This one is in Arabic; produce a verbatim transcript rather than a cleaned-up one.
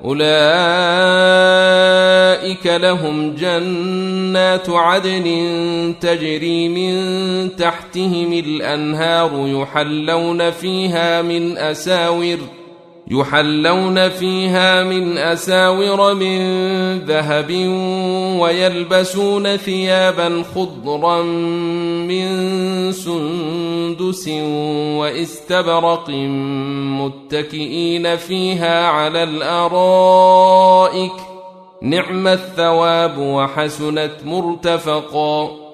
أولئك لهم جنات عدن تجري من تحتهم الأنهار يحلون فيها من أساور يحلون فيها من أساور من ذهب ويلبسون ثيابا خضرا من سندس واستبرق متكئين فيها على الأرائك نعم الثواب وحسنت مرتفقا.